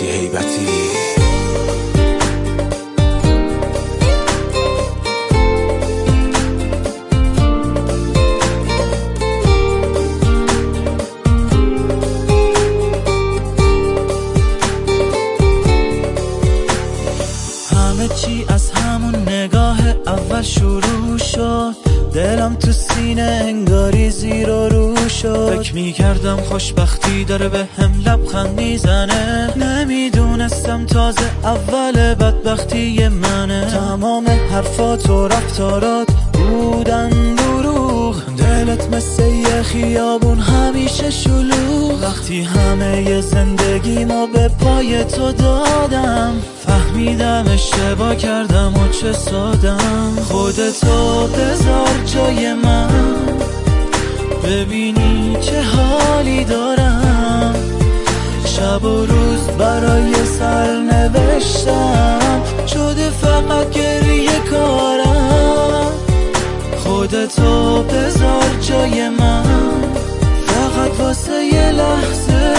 مهدی هیبتی. همه چی از همون نگاه اول شروع شد، دلم تو سینه انگاری زیر و رو شد. فکر میکردم خوشبختی داره به هم لبخند میزنه، نمیدونستم تازه اول بدبختی منه. تمام حرفات و رفتارات بودن دروغ، دلت مثل یه خیابون همیشه شلوغ. وقتی همه زندگیمو به پای تو دادم، فهمیدم اشتباه کردم و چه سادم. خودتو بذار جای من، ببینی چه حالی دارم. شب و روز برای سر نوشتم، شده فقط گریه کارم. خودتو بذار جای من، فقط واسه یه لحظه.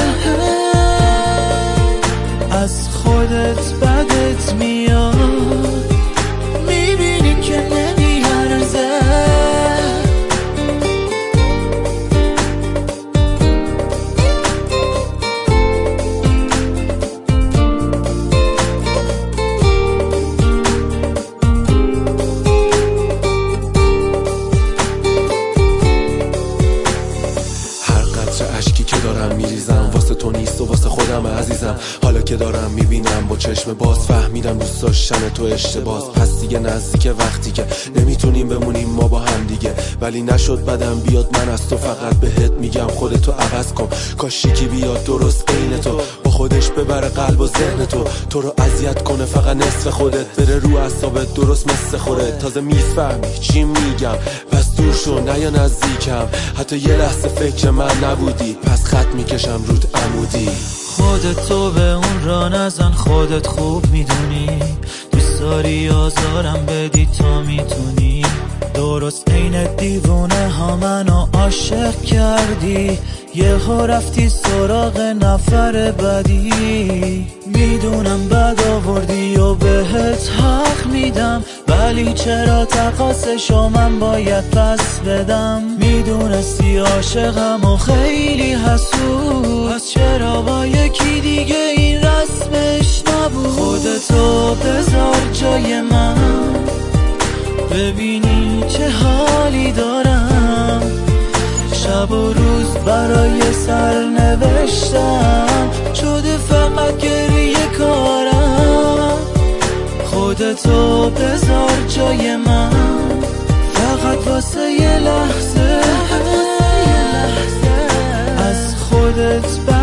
از خودت بدت میاد، میبینی که نمیارزه. اشکی که دارم میریزم واسه تو نیست و واسه خودم عزیزم. حالا که دارم میبینم با چشم باز، فهمیدم دوست داشتن تو اشتباس. پس دیگه نزدیک وقتی که نمیتونیم بمونیم ما با هم دیگه. ولی نشد بدم بیاد، من از تو فقط بهت میگم خودتو عوض کن. کاش یکی بیاد درست عین تو، با خودش ببره قلب و ذهن تو رو اذیت کنه فقط نصف خودت، بره رو اعصابت درست مثل خودت. تازه میفهمی چی میگم، پس دور شو نیا نزدیکم. حتی یه لحظه فکر من نبودی، پس خط میکشم رود عمودی. خودتو به اون را نزن، خودت خوب میدونی. دوست داری آزارم بدی تا میتونی. درست عین دیوونه ها منو عاشق کردی، یهو رفتی سراغ نفر بدی. میدونم بد آوردی و بهت حق میدم، ولی چرا تقاصشو من باید پس بدم؟ میدونستی عاشقم و خیلی حسود، پس چرا با یکی دیگه این رسمش نبود؟ خودتو بذار جای من، ببینی چه حالی دارم. شب و روز برای سر نوشتم، شده فقط گریه کارم. خودتو بذار جای من، فقط واسه یه لحظه. از خودت